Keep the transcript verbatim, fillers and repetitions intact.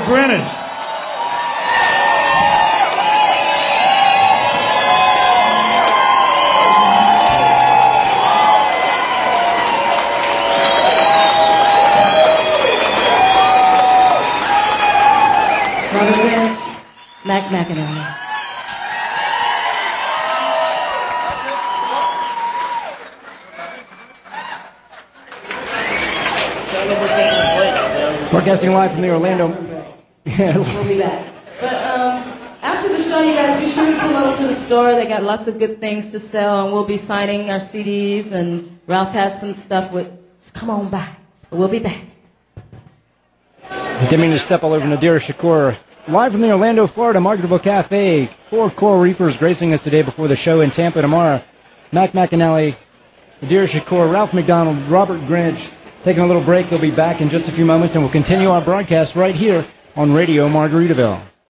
Robert Greenidge. Robert Greenidge, Mac McAnally. Broadcasting live from the Orlando. We'll be back. But um, after the show, you guys be sure to come over to the store. They got lots of good things to sell, and we'll be signing our C Ds. And Ralph has some stuff with. So come on by. We'll be back. I didn't mean to step all over Nadir Shakur. Live from the Orlando, Florida, Margaretville Cafe. Four Coral Reefers gracing us today before the show in Tampa tomorrow. Mac McAnally, Nadir Shakur, Ralph McDonald, Robert Greenidge. Taking a little break. They'll be back in just a few moments, and we'll continue our broadcast right here on Radio Margaritaville.